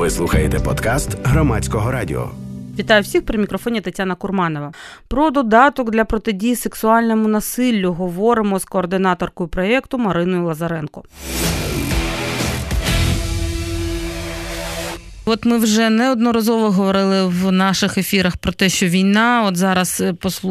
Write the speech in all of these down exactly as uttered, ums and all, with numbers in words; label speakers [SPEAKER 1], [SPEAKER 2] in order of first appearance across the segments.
[SPEAKER 1] Ви слухаєте подкаст Громадського радіо.
[SPEAKER 2] Вітаю всіх, при мікрофоні Тетяна Курманова. Про додаток для протидії сексуальному насиллю говоримо з координаторкою проєкту Мариною Лазаренко. От ми вже неодноразово говорили в наших ефірах про те, що війна от зараз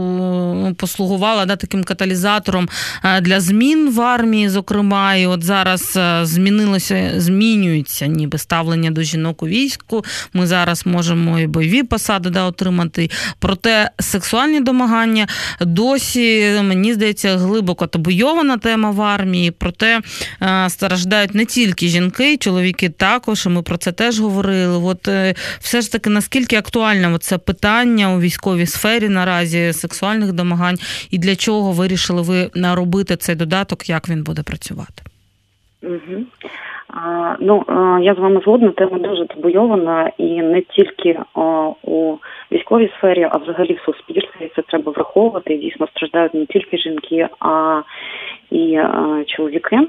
[SPEAKER 2] послугувала да, таким каталізатором для змін в армії, зокрема, і от зараз змінилося, змінюється ніби ставлення до жінок у війську. Ми зараз можемо і бойові посади да, отримати. Проте сексуальні домагання досі, мені здається, глибоко табуйована тема в армії. Проте страждають не тільки жінки, чоловіки також, і ми про це теж говорили. От все ж таки, наскільки актуальне це питання у військовій сфері наразі сексуальних домагань, і для чого вирішили ви робити цей додаток, як він буде працювати?
[SPEAKER 3] Угу. А, ну, я з вами згодна, тема дуже табуйована, і не тільки а, у військовій сфері, а взагалі в суспільстві. Це треба враховувати. Дійсно, страждають не тільки жінки, а і а, чоловіки.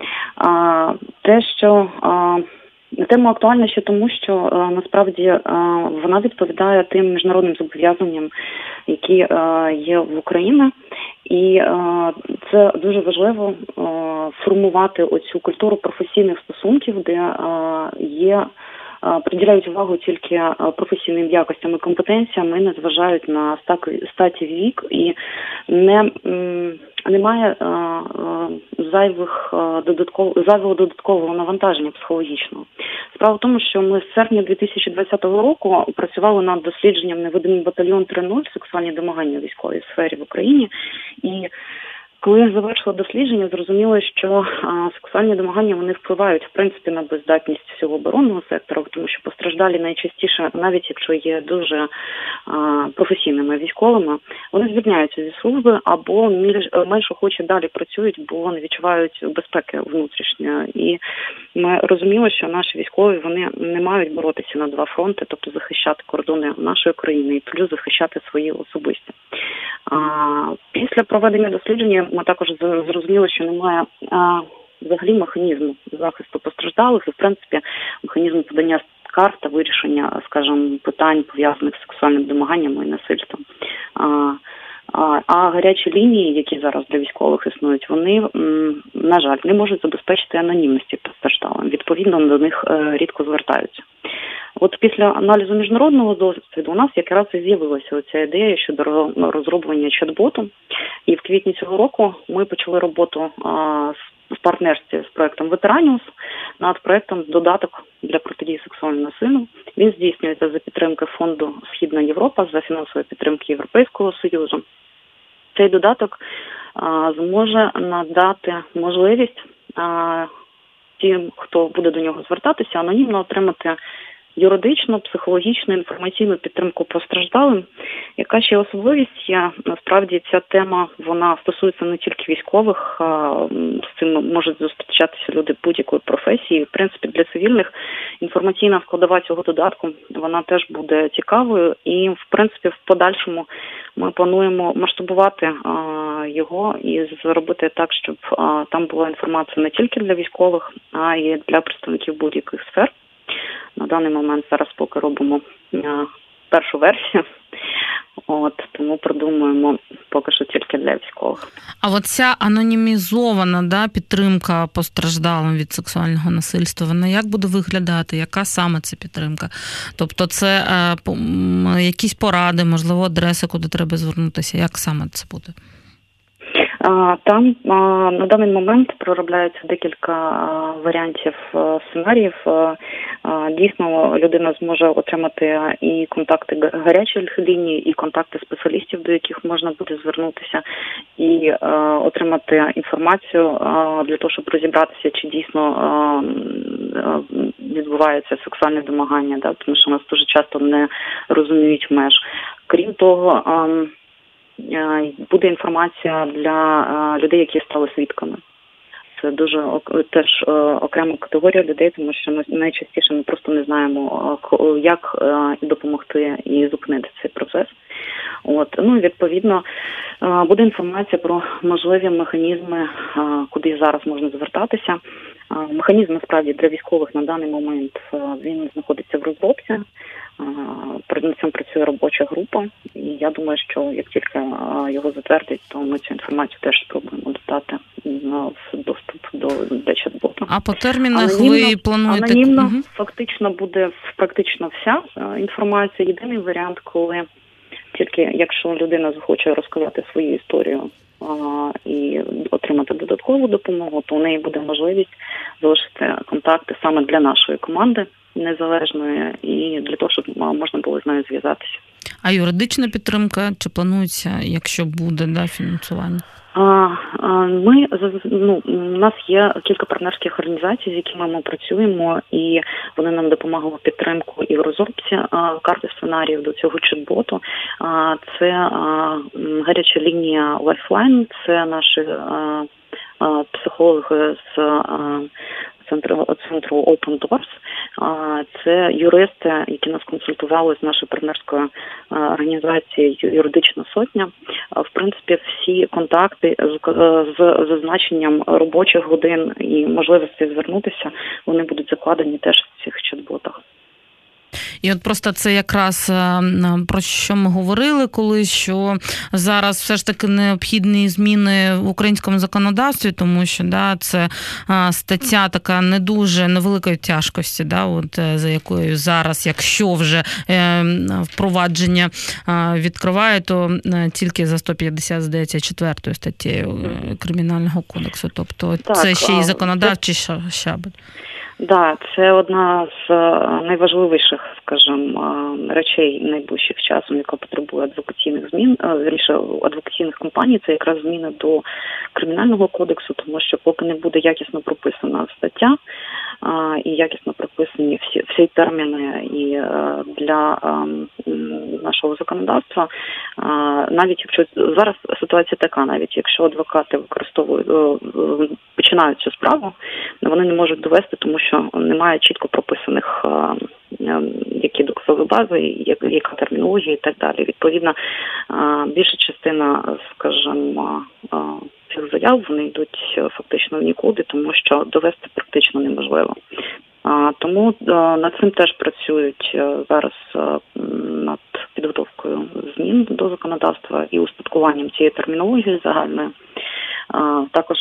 [SPEAKER 3] А, те, що... А, Тема актуальна ще тому, що е, насправді е, вона відповідає тим міжнародним зобов'язанням, які е, є в Україні. І е, це дуже важливо е, формувати оцю культуру професійних стосунків, де е, є, е, приділяють увагу тільки професійним якостям і компетенціям, і не зважають на статі вік, і не... М, Немає е, е, зайвих е, додаткового зайвого додаткового навантаження психологічного. Справа в тому, що ми з серпня дві тисячі двадцятого року працювали над дослідженням «Невидимий батальйон три нуль. Сексуальні домагання у військовій сфері в Україні». І коли я завершила дослідження, зрозуміло, що а, сексуальні домагання, вони впливають, в принципі, на безздатність всього оборонного сектору, тому що постраждалі найчастіше, навіть якщо є дуже а, професійними військовими, вони звільняються зі служби або менш охоче далі працюють, бо не відчувають безпеки внутрішньої. І ми розуміли, що наші військові, вони не мають боротися на два фронти, тобто захищати кордони нашої країни і плюс захищати свої особисті. А, після проведення дослідження ми також зрозуміли, що немає а, взагалі механізму захисту постраждалих і, в принципі, механізму подання скарг та вирішення, скажімо, питань, пов'язаних з сексуальним домаганням і насильством. А, а, а гарячі лінії, які зараз для військових існують, вони, м, на жаль, не можуть забезпечити анонімності постраждалим. Відповідно, до них е, рідко звертаються. От після аналізу міжнародного досвіду у нас якраз і з'явилася оця ідея щодо розроблення чат-боту. І в квітні цього року ми почали роботу а, в партнерстві з проектом «Ветераніус» над проектом «Додаток для протидії сексуальному насиллю». Він здійснюється за підтримки фонду «Східна Європа», за фінансової підтримки Європейського Союзу. Цей додаток а, зможе надати можливість а, тим, хто буде до нього звертатися, анонімно отримати юридичну, психологічну, інформаційну підтримку постраждалим. Яка ще особливість є? Насправді ця тема, вона стосується не тільки військових, а з цим можуть зустрічатися люди будь-якої професії. В принципі, для цивільних інформаційна складова цього додатку, вона теж буде цікавою. І, в принципі, в подальшому ми плануємо масштабувати а, його і зробити так, щоб а, там була інформація не тільки для військових, а й для представників будь-яких сфер. На даний момент зараз поки робимо а, першу версію, от, тому продумуємо поки що тільки для військових.
[SPEAKER 2] А от ця анонімізована да, підтримка постраждалим від сексуального насильства, вона як буде виглядати? Яка саме це підтримка? Тобто це а, по, якісь поради, можливо, адреси, куди треба звернутися? Як саме це буде?
[SPEAKER 3] Там на даний момент проробляється декілька варіантів сценаріїв. Дійсно, людина зможе отримати і контакти гарячих ліній, і контакти спеціалістів, до яких можна буде звернутися, і отримати інформацію для того, щоб розібратися, чи дійсно відбувається сексуальне домагання, да? Тому що нас дуже часто не розуміють меж. Крім того, буде інформація для людей, які стали свідками. Це дуже теж окрема категорія людей, тому що ми найчастіше ми просто не знаємо, як допомогти і зупинити цей процес. От, ну, відповідно, буде інформація про можливі механізми, куди зараз можна звертатися. Механізм, насправді, для військових на даний момент він знаходиться в розробці. Над цим працює робоча група, і я думаю, що як тільки його затвердять, то ми цю інформацію теж спробуємо додати в доступ до для чат-боту.
[SPEAKER 2] А по термінах анонімно, ви плануєте?
[SPEAKER 3] Анонімно
[SPEAKER 2] угу.
[SPEAKER 3] фактично буде практично вся інформація. Єдиний варіант, коли тільки якщо людина захоче розказати свою історію а, і отримати додаткову допомогу, то у неї буде можливість залишити контакти саме для нашої команди незалежної і для того, щоб можна було з нею зв'язатися.
[SPEAKER 2] А юридична підтримка чи планується, якщо буде, да, фінансування?
[SPEAKER 3] Ми, ну, у нас є кілька партнерських організацій, з якими ми працюємо, і вони нам допомагали підтримку і в розробці карти сценаріїв до цього чат-боту. Це гаряча лінія Lifeline, це наші психологи з центру, центру Open Doors. Це юристи, які нас консультували з нашою партнерською організацією «Юридична сотня». В принципі, всі контакти з зазначенням робочих годин і можливості звернутися, вони будуть закладені теж в цих чат-ботах.
[SPEAKER 2] І от просто це якраз про що ми говорили колись, що зараз все ж таки необхідні зміни в українському законодавстві, тому що да, це стаття така не дуже невеликої тяжкості, да, от, за якою зараз, якщо вже впровадження відкриває, то тільки за сто п'ятдесят, здається, четвертою статтею Кримінального кодексу. Тобто так, це ще й законодавчий щабель.
[SPEAKER 3] Так, да, це одна з найважливіших, скажімо, речей найближчих часом, яка потребує адвокаційних змін, вірніше, адвокаційних кампаній, це якраз зміни до Кримінального кодексу, тому що поки не буде якісно прописана стаття і якісно прописані всі, всі терміни і для нашого законодавства, навіть якщо зараз ситуація така, навіть якщо адвокати використовують, починають цю справу, вони не можуть довести, тому що немає чітко прописаних які доказові бази, яка термінологія і так далі. Відповідно, більша частина, скажімо, цих заяв, вони йдуть фактично в нікуди, тому що довести практично неможливо. Тому над цим теж працюють зараз над підготовкою змін до законодавства і успадкуванням цієї термінології загальної. Також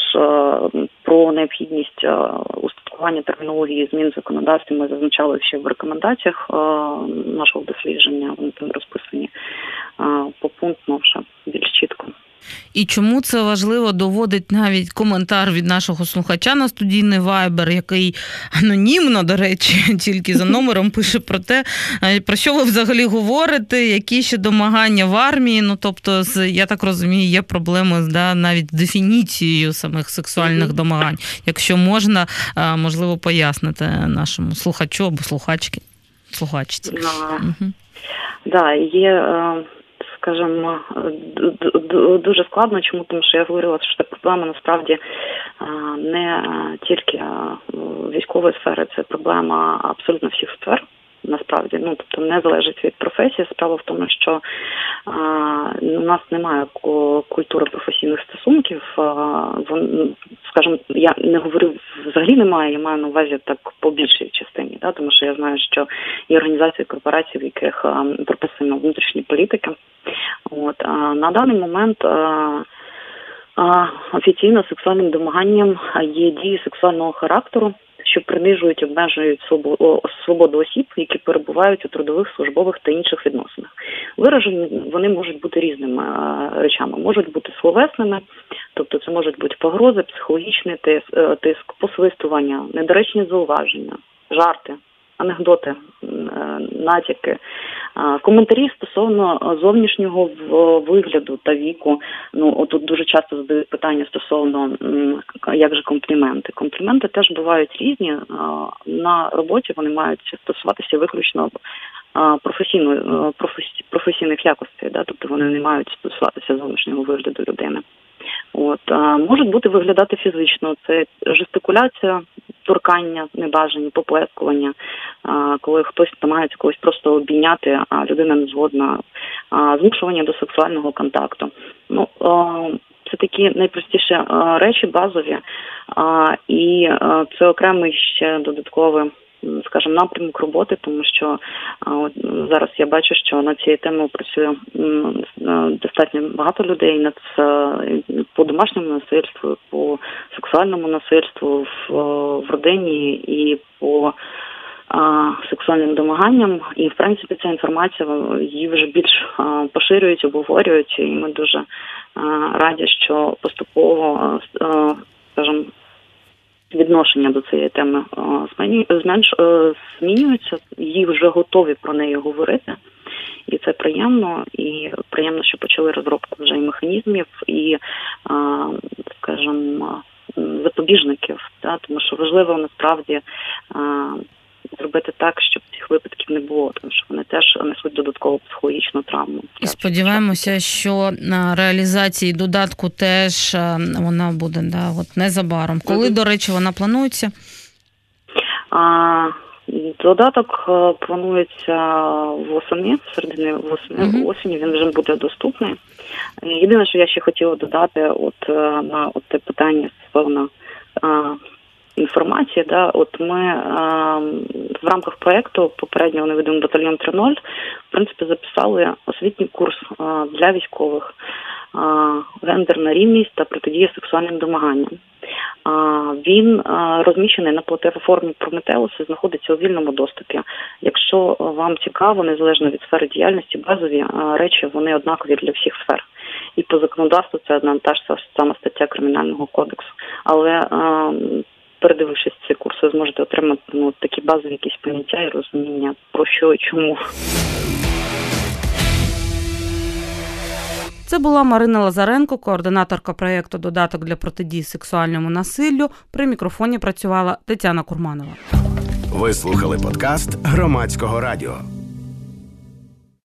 [SPEAKER 3] про необхідність устаткування термінології змін в законодавстві ми зазначали ще в рекомендаціях нашого дослідження, вони там розписані попунктно вже більш чітко.
[SPEAKER 2] І чому це важливо, доводить навіть коментар від нашого слухача на студійний Viber, який анонімно, до речі, тільки за номером пише про те, про що ви взагалі говорите, які ще домагання в армії. Ну, тобто, я так розумію, є проблеми да, навіть з дефініцією самих сексуальних mm-hmm. домагань. Якщо можна, можливо, пояснити нашому слухачу або слухачці. слухачці.
[SPEAKER 3] Да. Угу. Да, є... Скажімо, дуже складно, чому? Тому що я говорила, що це проблема насправді не тільки військової сфери, це проблема абсолютно всіх сфер. Насправді, ну, тобто не залежить від професії. Справа в тому, що а, у нас немає культури професійних стосунків. А, вон, скажімо, я не говорю, взагалі немає, я маю на увазі так по більшій частині, да, тому що я знаю, що є організації, корпорації, в яких а, прописано внутрішні політики. От, а, на даний момент а, а, офіційно сексуальним домаганням є дії сексуального характеру, що принижують, обмежують свободу осіб, які перебувають у трудових, службових та інших відносинах. Виражені вони можуть бути різними речами. Можуть бути словесними, тобто це можуть бути погрози, психологічний тиск, тиск, посвистування, недоречні зауваження, жарти, анекдоти, натяки, коментарі стосовно зовнішнього вигляду та віку. Ну, тут дуже часто задають питання стосовно, як же компліменти. Компліменти теж бувають різні. На роботі вони мають стосуватися виключно професійної, професійних якостей, да? Тобто вони не мають стосуватися зовнішнього вигляду людини. От, можуть бути виглядати фізично. Це жестикуляція, торкання небажані, поплескування, коли хтось намагається когось просто обійняти, а людина не згодна, змушування до сексуального контакту. Ну, це такі найпростіші речі, базові, і це окремий ще додатковий, скажімо, напрямок роботи, тому що от, зараз я бачу, що над цією темою працює достатньо багато людей над по домашньому насильству, по сексуальному насильству в, в родині і по а, сексуальним домаганням. І, в принципі, ця інформація, її вже більш а, поширюють, обговорюють, і ми дуже а, раді, що поступово, а, скажімо, відношення до цієї теми зменш, змінюються, її вже готові про неї говорити. І це приємно, і приємно, що почали розробку вже і механізмів, і, скажімо, запобіжників, да? Тому що важливо насправді зробити так, щоб цих випадків не було, тому що вони теж несуть додаткову психологічну травму.
[SPEAKER 2] І сподіваємося, що на реалізації додатку теж вона буде, да, от незабаром. Коли, mm-hmm. до речі, вона планується?
[SPEAKER 3] А, додаток планується восени, в середині восени, mm-hmm. осені, він вже буде доступний. Єдине, що я ще хотіла додати от на от те питання, певно, інформації, да, от ми е, в рамках проєкту попереднього невидимий батальйон три нуль, в принципі, записали освітній курс е, для військових е, гендерна рівність та протидія сексуальним домаганням. Е, він е, розміщений на платформі Прометеус і знаходиться у вільному доступі. Якщо вам цікаво, незалежно від сфери діяльності, базові е, речі, вони однакові для всіх сфер. І по законодавству це одна та ж сама стаття Кримінального кодексу. Але е, передивившись ці курси, ви зможете отримати ну, такі базові якісь поняття і розуміння, про що і чому.
[SPEAKER 2] Це була Марина Лазаренко, координаторка проєкту «Додаток для протидії сексуальному насиллю». При мікрофоні працювала Тетяна Курманова.
[SPEAKER 1] Ви слухали подкаст Громадського радіо.